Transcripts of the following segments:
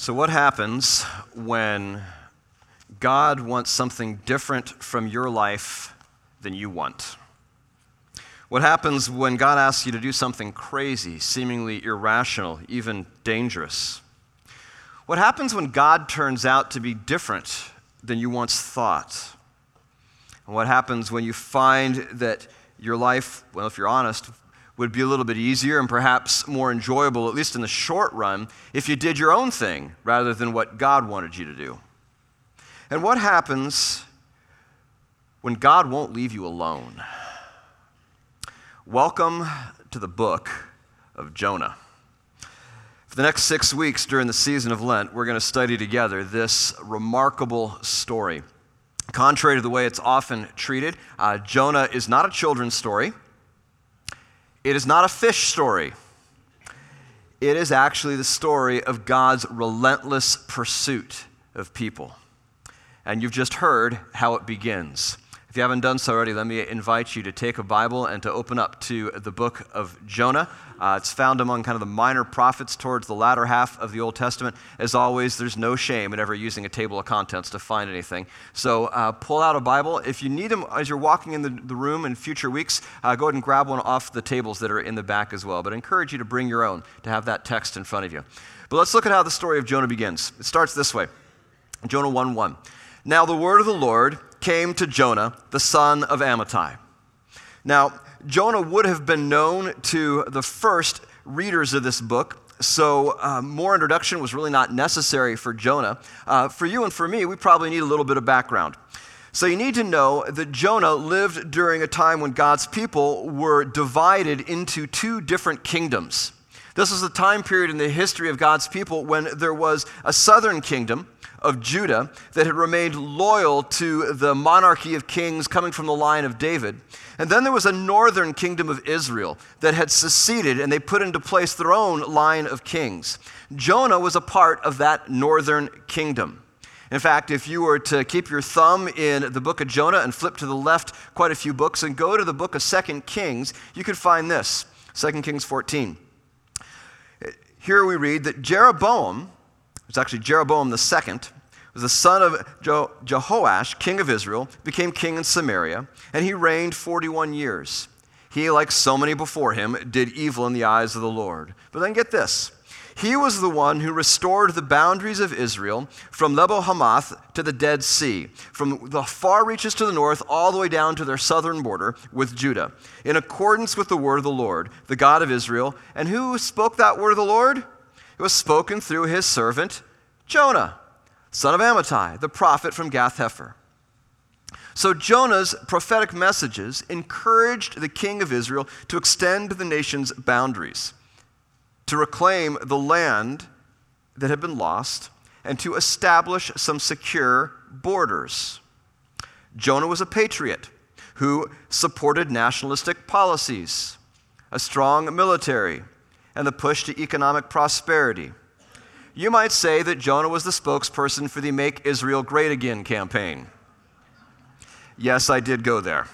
So what happens when God wants something different from your life than you want? What happens when God asks you to do something crazy, seemingly irrational, even dangerous? What happens when God turns out to be different than you once thought? And what happens when you find that your life, well, if you're honest, would be a little bit easier and perhaps more enjoyable, at least in the short run, if you did your own thing rather than what God wanted you to do? And what happens when God won't leave you alone? Welcome to the book of Jonah. For the next 6 weeks during the season of Lent, we're going to study together this remarkable story. Contrary to the way it's often treated, Jonah is not a children's story. It is not a fish story. It is actually the story of God's relentless pursuit of people. And you've just heard how it begins. If you haven't done so already, let me invite you to take a Bible and to open up to the book of Jonah. It's found among kind of the minor prophets towards the latter half of the Old Testament. As always, there's no shame in ever using a table of contents to find anything. So pull out a Bible. If you need them as you're walking in the room in future weeks, go ahead and grab one off the tables that are in the back as well. But I encourage you to bring your own, to have that text in front of you. But let's look at how the story of Jonah begins. It starts this way. Jonah 1:1. Now the word of the Lord came to Jonah, the son of Amittai. Now, Jonah would have been known to the first readers of this book, so more introduction was really not necessary for Jonah. For you and for me, we probably need a little bit of background. So you need to know that Jonah lived during a time when God's people were divided into two different kingdoms. This was a time period in the history of God's people when there was a southern kingdom of Judah that had remained loyal to the monarchy of kings coming from the line of David. And then there was a northern kingdom of Israel that had seceded, and they put into place their own line of kings. Jonah was a part of that northern kingdom. In fact, if you were to keep your thumb in the book of Jonah and flip to the left quite a few books and go to the book of 2 Kings, you could find this, 2 Kings 14. Here we read that Jeroboam, it's actually Jeroboam the second, was the son of Jehoash, king of Israel, became king in Samaria, and he reigned 41 years. He, like so many before him, did evil in the eyes of the Lord. But then get this. He was the one who restored the boundaries of Israel from Lebo Hamath to the Dead Sea, from the far reaches to the north all the way down to their southern border with Judah, in accordance with the word of the Lord, the God of Israel. And who spoke that word of the Lord? It was spoken through his servant Jonah, son of Amittai, the prophet from Gath-Hepher. So Jonah's prophetic messages encouraged the king of Israel to extend the nation's boundaries, to reclaim the land that had been lost, and to establish some secure borders. Jonah was a patriot who supported nationalistic policies, a strong military, and the push to economic prosperity. You might say that Jonah was the spokesperson for the Make Israel Great Again campaign. Yes, I did go there.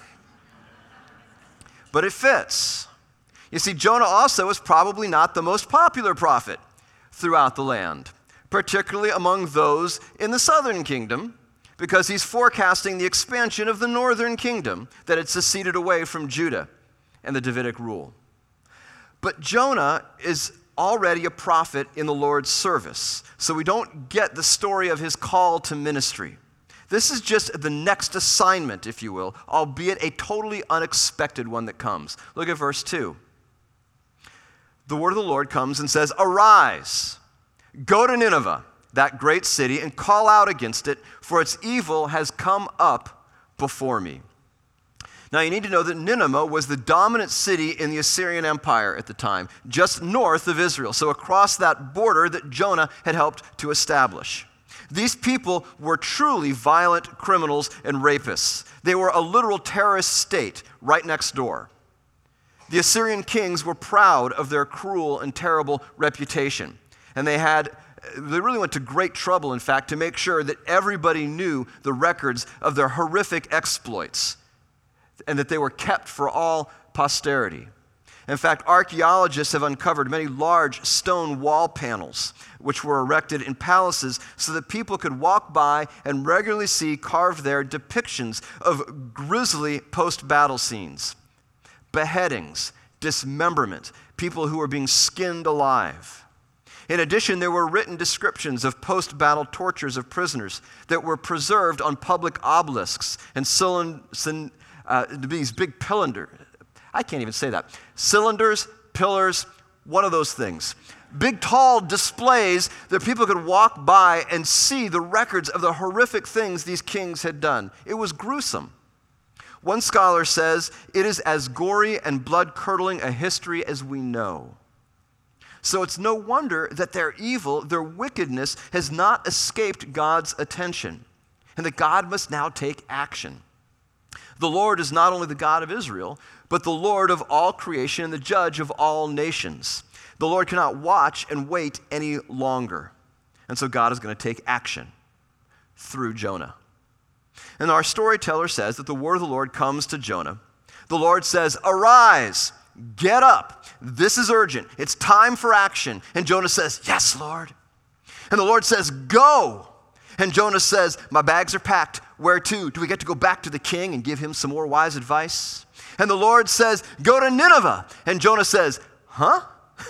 But it fits. You see, Jonah also was probably not the most popular prophet throughout the land, particularly among those in the southern kingdom, because he's forecasting the expansion of the northern kingdom that had seceded away from Judah and the Davidic rule. But Jonah is already a prophet in the Lord's service, so we don't get the story of his call to ministry. This is just the next assignment, if you will, albeit a totally unexpected one that comes. Look at verse 2. The word of the Lord comes and says, "Arise, go to Nineveh, that great city, and call out against it, for its evil has come up before me." Now, you need to know that Nineveh was the dominant city in the Assyrian Empire at the time, just north of Israel, so across that border that Jonah had helped to establish. These people were truly violent criminals and rapists. They were a literal terrorist state right next door. The Assyrian kings were proud of their cruel and terrible reputation, and they really went to great trouble, in fact, to make sure that everybody knew the records of their horrific exploits and that they were kept for all posterity. In fact, archaeologists have uncovered many large stone wall panels which were erected in palaces so that people could walk by and regularly see carved there depictions of grisly post-battle scenes, beheadings, dismemberment, people who were being skinned alive. In addition, there were written descriptions of post-battle tortures of prisoners that were preserved on public obelisks and these big pillars. I can't even say that. Cylinders, pillars, one of those things. Big, tall displays that people could walk by and see the records of the horrific things these kings had done. It was gruesome. One scholar says it is as gory and blood-curdling a history as we know. So it's no wonder that their evil, their wickedness, has not escaped God's attention, and that God must now take action. The Lord is not only the God of Israel, but the Lord of all creation and the judge of all nations. The Lord cannot watch and wait any longer. And so God is going to take action through Jonah. And our storyteller says that the word of the Lord comes to Jonah. The Lord says, "Arise, get up. This is urgent. It's time for action." And Jonah says, "Yes, Lord." And the Lord says, "Go." And Jonah says, "My bags are packed. Where to? Do we get to go back to the king and give him some more wise advice?" And the Lord says, "Go to Nineveh." And Jonah says, "Huh?"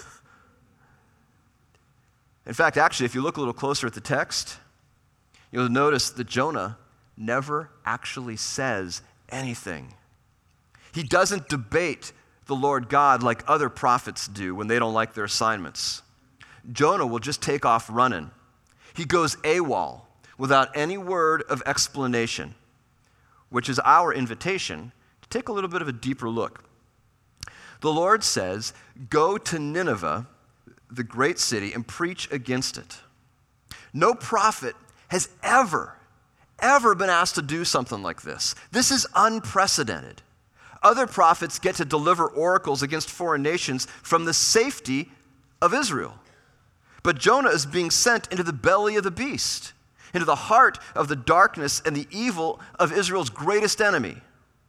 In fact, actually, if you look a little closer at the text, you'll notice that Jonah never actually says anything. He doesn't debate the Lord God like other prophets do when they don't like their assignments. Jonah will just take off running. He goes AWOL without any word of explanation, which is our invitation to take a little bit of a deeper look. The Lord says, "Go to Nineveh, the great city, and preach against it." No prophet has ever been asked to do something like this. This is unprecedented. Other prophets get to deliver oracles against foreign nations from the safety of Israel. But Jonah is being sent into the belly of the beast, into the heart of the darkness and the evil of Israel's greatest enemy.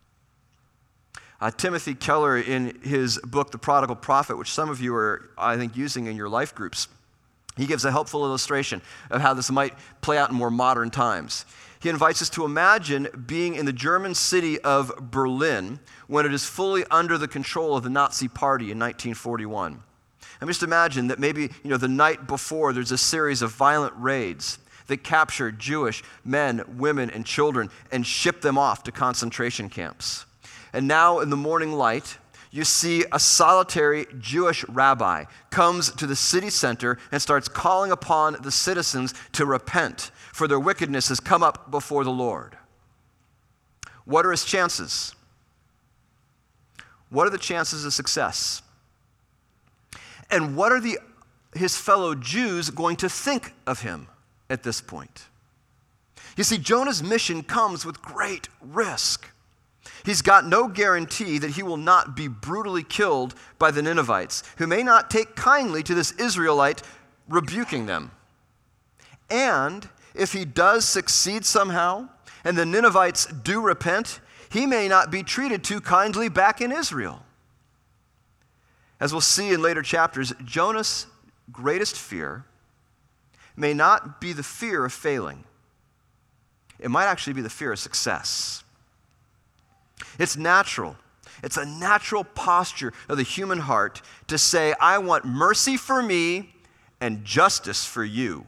Timothy Keller, in his book, The Prodigal Prophet, which some of you are, I think, using in your life groups, he gives a helpful illustration of how this might play out in more modern times. He invites us to imagine being in the German city of Berlin when it is fully under the control of the Nazi Party in 1941. And just imagine that maybe, the night before there's a series of violent raids that capture Jewish men, women, and children and ship them off to concentration camps. And now in the morning light, you see a solitary Jewish rabbi comes to the city center and starts calling upon the citizens to repent, for their wickedness has come up before the Lord. What are his chances? What are the chances of success? And what are his fellow Jews going to think of him at this point? You see, Jonah's mission comes with great risk. He's got no guarantee that he will not be brutally killed by the Ninevites, who may not take kindly to this Israelite rebuking them. And if he does succeed somehow, and the Ninevites do repent, he may not be treated too kindly back in Israel. As we'll see in later chapters, Jonah's greatest fear may not be the fear of failing. It might actually be the fear of success. It's natural. It's a natural posture of the human heart to say, I want mercy for me and justice for you.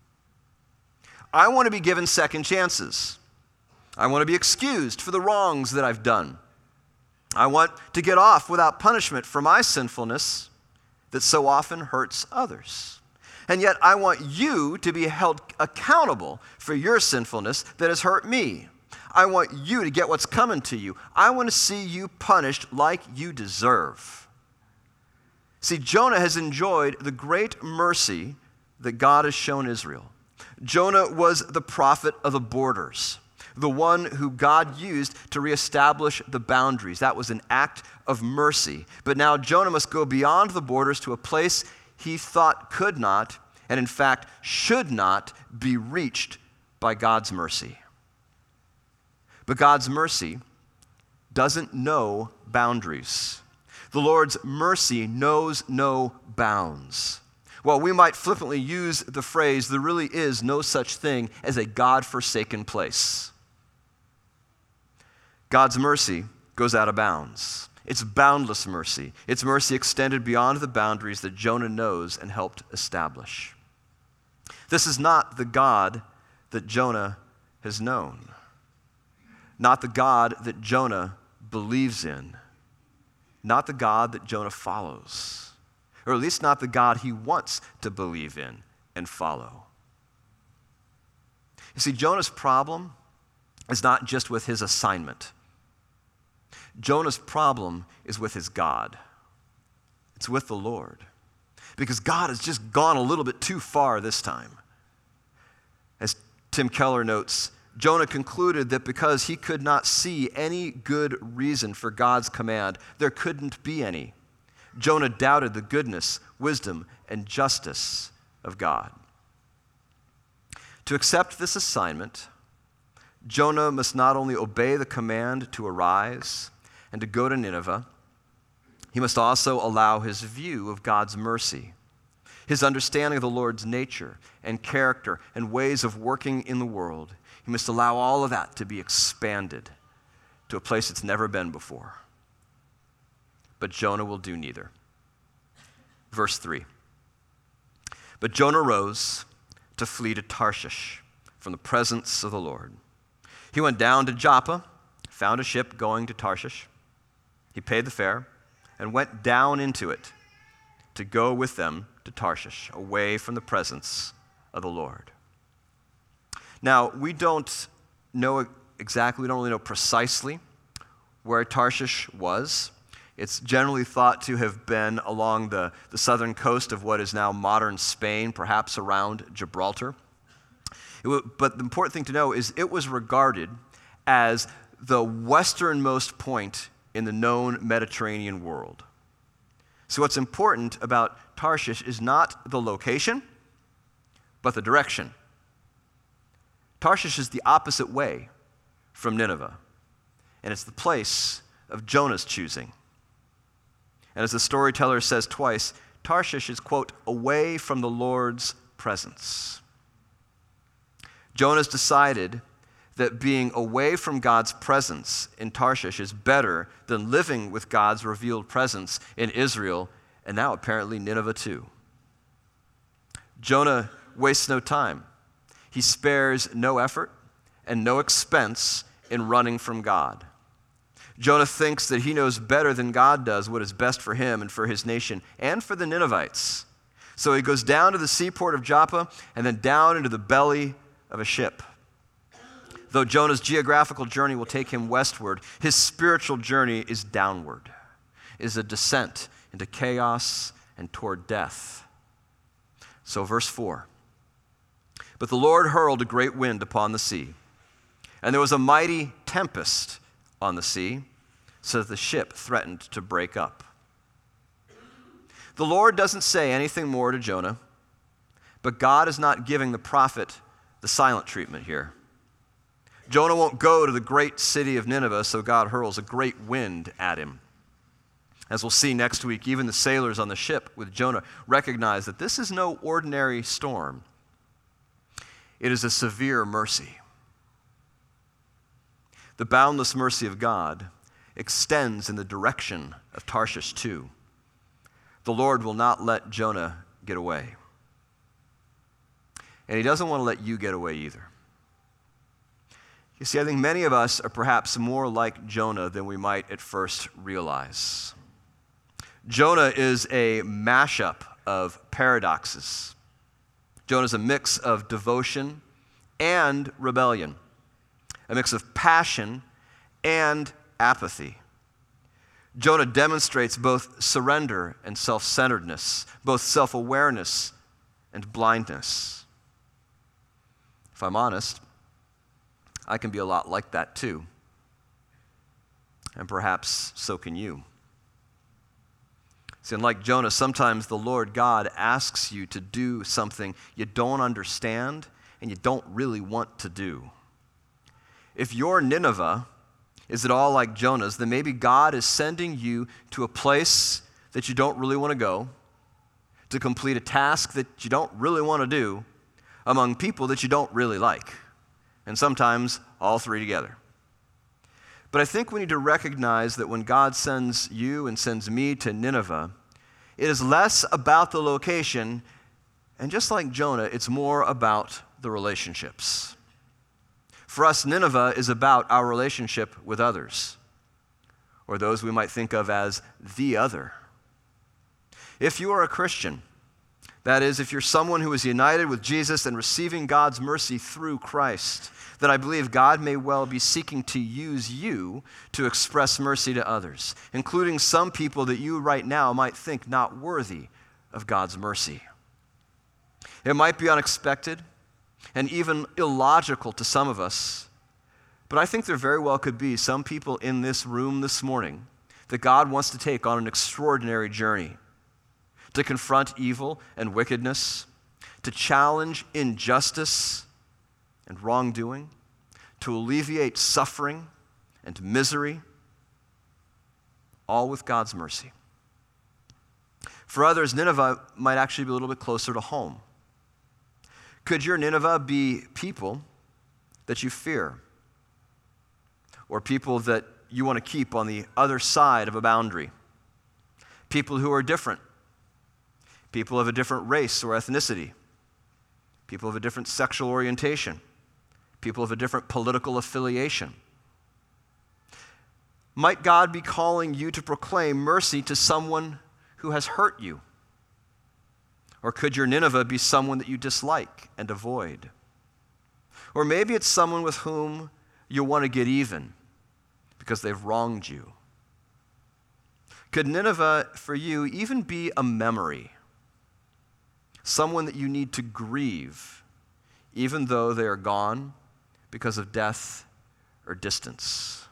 I want to be given second chances. I want to be excused for the wrongs that I've done. I want to get off without punishment for my sinfulness that so often hurts others. And yet I want you to be held accountable for your sinfulness that has hurt me. I want you to get what's coming to you. I want to see you punished like you deserve. See, Jonah has enjoyed the great mercy that God has shown Israel. Jonah was the prophet of the borders, the one who God used to reestablish the boundaries. That was an act of mercy. But now Jonah must go beyond the borders to a place he thought could not, and in fact should not, be reached by God's mercy. But God's mercy doesn't know boundaries. The Lord's mercy knows no bounds. While we might flippantly use the phrase, there really is no such thing as a God-forsaken place. God's mercy goes out of bounds. It's boundless mercy. It's mercy extended beyond the boundaries that Jonah knows and helped establish. This is not the God that Jonah has known, not the God that Jonah believes in, not the God that Jonah follows, or at least not the God he wants to believe in and follow. You see, Jonah's problem is not just with his assignment. Jonah's problem is with his God. It's with the Lord. Because God has just gone a little bit too far this time. As Tim Keller notes, Jonah concluded that because he could not see any good reason for God's command, there couldn't be any. Jonah doubted the goodness, wisdom, and justice of God. To accept this assignment, Jonah must not only obey the command to arise and to go to Nineveh, he must also allow his view of God's mercy, his understanding of the Lord's nature and character and ways of working in the world. He must allow all of that to be expanded to a place it's never been before. But Jonah will do neither. Verse 3. But Jonah rose to flee to Tarshish from the presence of the Lord. He went down to Joppa, found a ship going to Tarshish. He paid the fare and went down into it to go with them to Tarshish, away from the presence of the Lord. Now, we don't know exactly, we don't really know precisely where Tarshish was. It's generally thought to have been along the southern coast of what is now modern Spain, perhaps around Gibraltar. But the important thing to know is it was regarded as the westernmost point in the known Mediterranean world. So what's important about Tarshish is not the location, but the direction. Tarshish is the opposite way from Nineveh, and it's the place of Jonah's choosing. And as the storyteller says twice, Tarshish is, quote, away from the Lord's presence. Jonah's decided that being away from God's presence in Tarshish is better than living with God's revealed presence in Israel, and now apparently Nineveh too. Jonah wastes no time. He spares no effort and no expense in running from God. Jonah thinks that he knows better than God does what is best for him and for his nation and for the Ninevites. So he goes down to the seaport of Joppa and then down into the belly of a ship. Though Jonah's geographical journey will take him westward, his spiritual journey is downward, is a descent into chaos and toward death. So verse 4. But the Lord hurled a great wind upon the sea, and there was a mighty tempest on the sea, so that the ship threatened to break up. The Lord doesn't say anything more to Jonah, but God is not giving the prophet the silent treatment here. Jonah won't go to the great city of Nineveh, so God hurls a great wind at him. As we'll see next week, even the sailors on the ship with Jonah recognize that this is no ordinary storm. It is a severe mercy. The boundless mercy of God extends in the direction of Tarshish too. The Lord will not let Jonah get away. And he doesn't want to let you get away either. You see, I think many of us are perhaps more like Jonah than we might at first realize. Jonah is a mashup of paradoxes. Jonah's a mix of devotion and rebellion, a mix of passion and apathy. Jonah demonstrates both surrender and self-centeredness, both self-awareness and blindness. If I'm honest, I can be a lot like that too. And perhaps so can you. See, and like Jonah, sometimes the Lord God asks you to do something you don't understand and you don't really want to do. If you're Nineveh, is at all like Jonah's, then maybe God is sending you to a place that you don't really want to go, to complete a task that you don't really want to do, among people that you don't really like, and sometimes all three together. But I think we need to recognize that when God sends you and sends me to Nineveh, it is less about the location, and just like Jonah, it's more about the relationships. For us, Nineveh is about our relationship with others, or those we might think of as the other. If you are a Christian, that is, if you're someone who is united with Jesus and receiving God's mercy through Christ, then I believe God may well be seeking to use you to express mercy to others, including some people that you right now might think not worthy of God's mercy. It might be unexpected and even illogical to some of us, but I think there very well could be some people in this room this morning that God wants to take on an extraordinary journey to confront evil and wickedness, to challenge injustice and wrongdoing, to alleviate suffering and misery, all with God's mercy. For others, Nineveh might actually be a little bit closer to home. Could your Nineveh be people that you fear, or people that you want to keep on the other side of a boundary? People who are different, people of a different race or ethnicity, people of a different sexual orientation, people of a different political affiliation. Might God be calling you to proclaim mercy to someone who has hurt you? Or could your Nineveh be someone that you dislike and avoid? Or maybe it's someone with whom you want to get even because they've wronged you. Could Nineveh for you even be a memory? Someone that you need to grieve, even though they are gone because of death or distance.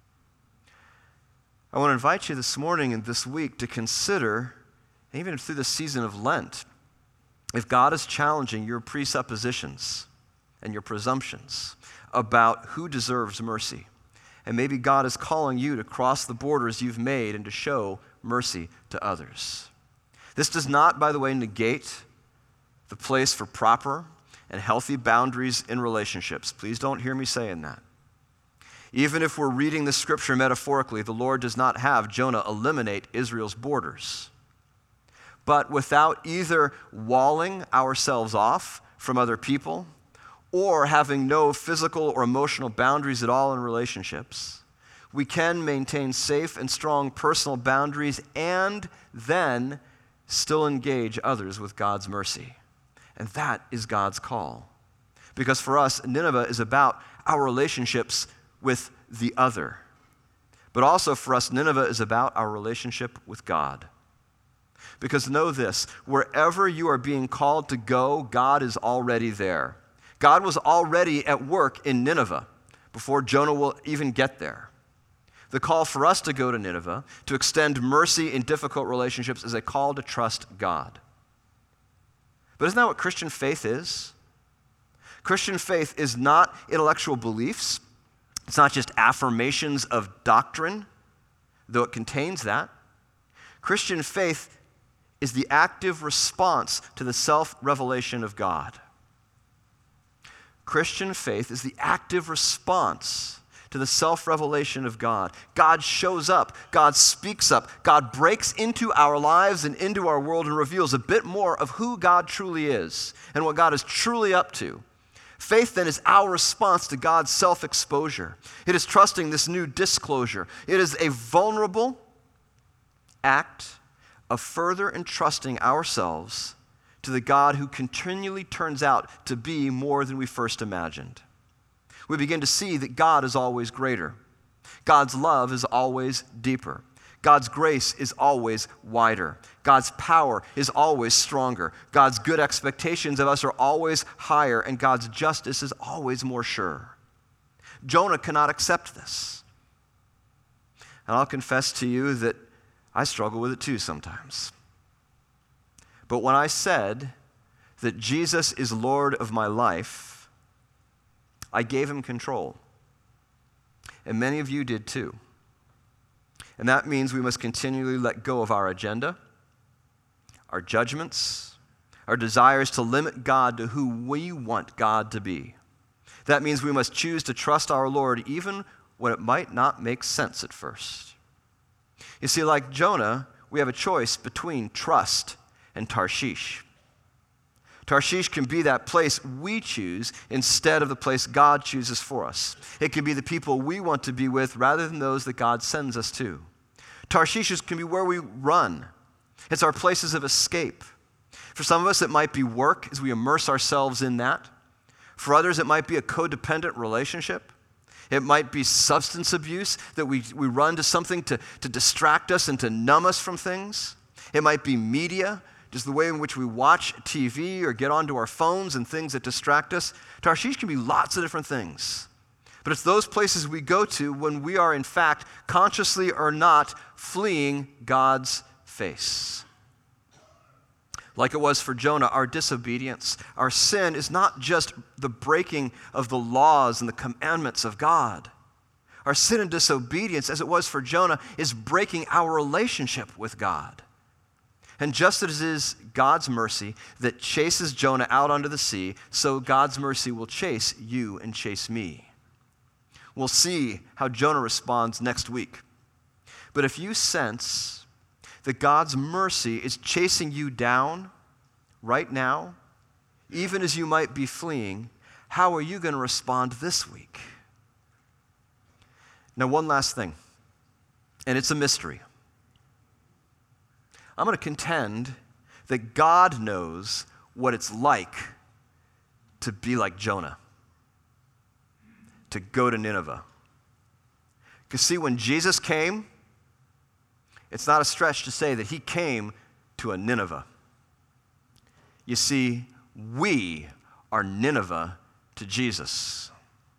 I want to invite you this morning and this week to consider, even through the season of Lent, if God is challenging your presuppositions and your presumptions about who deserves mercy. And maybe God is calling you to cross the borders you've made and to show mercy to others. This does not, by the way, negate the place for proper and healthy boundaries in relationships. Please don't hear me saying that. Even if we're reading the scripture metaphorically, the Lord does not have Jonah eliminate Israel's borders. But without either walling ourselves off from other people or having no physical or emotional boundaries at all in relationships, we can maintain safe and strong personal boundaries and then still engage others with God's mercy. And that is God's call. Because for us, Nineveh is about our relationships with the other. But also for us, Nineveh is about our relationship with God. Because know this, wherever you are being called to go, God is already there. God was already at work in Nineveh before Jonah will even get there. The call for us to go to Nineveh, to extend mercy in difficult relationships, is a call to trust God. But isn't that what Christian faith is? Christian faith is not intellectual beliefs. It's not just affirmations of doctrine, though it contains that. Christian faith is the active response to the self-revelation of God. Christian faith is the active response to the self-revelation of God. God shows up, God speaks up, God breaks into our lives and into our world and reveals a bit more of who God truly is and what God is truly up to. Faith then is our response to God's self-exposure. It is trusting this new disclosure. It is a vulnerable act of further entrusting ourselves to the God who continually turns out to be more than we first imagined. We begin to see that God is always greater. God's love is always deeper. God's grace is always wider. God's power is always stronger. God's good expectations of us are always higher, and God's justice is always more sure. Jonah cannot accept this. And I'll confess to you that I struggle with it too sometimes. But when I said that Jesus is Lord of my life, I gave him control. and many of you did too. And that means we must continually let go of our agenda, our judgments, our desires to limit God to who we want God to be. That means we must choose to trust our Lord even when it might not make sense at first. You see, like Jonah, we have a choice between trust and Tarshish. Tarshish can be that place we choose instead of the place God chooses for us. It can be the people we want to be with rather than those that God sends us to. Tarshish can be where we run. It's our places of escape. For some of us, it might be work as we immerse ourselves in that. For others, it might be a codependent relationship. It might be substance abuse, that we run to something to distract us and to numb us from things. It might be media, just the way in which we watch TV or get onto our phones and things that distract us. Tarshish can be lots of different things. But it's those places we go to when we are, in fact, consciously or not, fleeing God's face. Like it was for Jonah, our disobedience, our sin is not just the breaking of the laws and the commandments of God. Our sin and disobedience, as it was for Jonah, is breaking our relationship with God. And just as it is God's mercy that chases Jonah out onto the sea, so God's mercy will chase you and chase me. We'll see how Jonah responds next week. But if you sense that God's mercy is chasing you down right now, even as you might be fleeing, how are you going to respond this week? Now, one last thing, and it's a mystery. I'm going to contend that God knows what it's like to be like Jonah, to go to Nineveh. Because see, when Jesus came, it's not a stretch to say that he came to a Nineveh. You see, we are Nineveh to Jesus.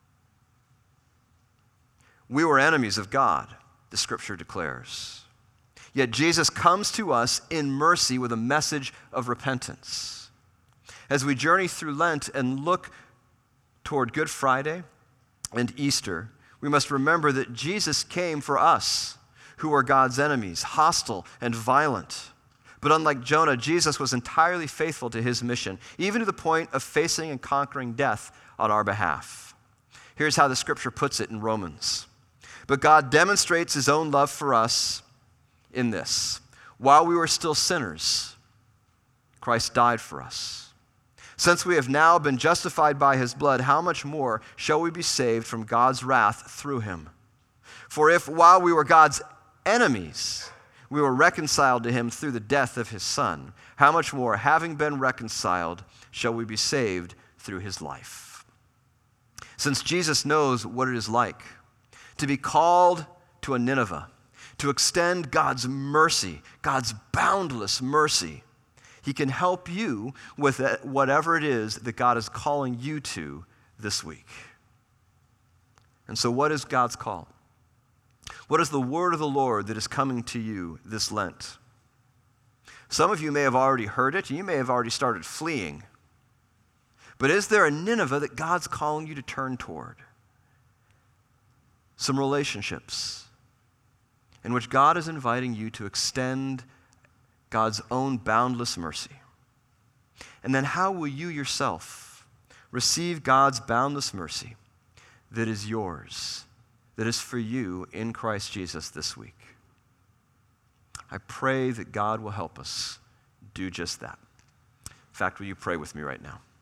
We were enemies of God, the scripture declares. Yet Jesus comes to us in mercy with a message of repentance. As we journey through Lent and look toward Good Friday and Easter, we must remember that Jesus came for us, who are God's enemies, hostile and violent. But unlike Jonah, Jesus was entirely faithful to his mission, even to the point of facing and conquering death on our behalf. Here's how the scripture puts it in Romans. But God demonstrates his own love for us in this: while we were still sinners, Christ died for us. Since we have now been justified by his blood, how much more shall we be saved from God's wrath through him? For if while we were God's enemies, we were reconciled to him through the death of his Son, how much more, having been reconciled, shall we be saved through his life? Since Jesus knows what it is like to be called to a Nineveh, to extend God's mercy, God's boundless mercy, he can help you with whatever it is that God is calling you to this week. And so what is God's call? What is the word of the Lord that is coming to you this Lent? Some of you may have already heard it, and you may have already started fleeing. But is there a Nineveh that God's calling you to turn toward? Some relationships in which God is inviting you to extend God's own boundless mercy. And then how will you yourself receive God's boundless mercy that is yours, that is for you in Christ Jesus this week? I pray that God will help us do just that. In fact, will you pray with me right now?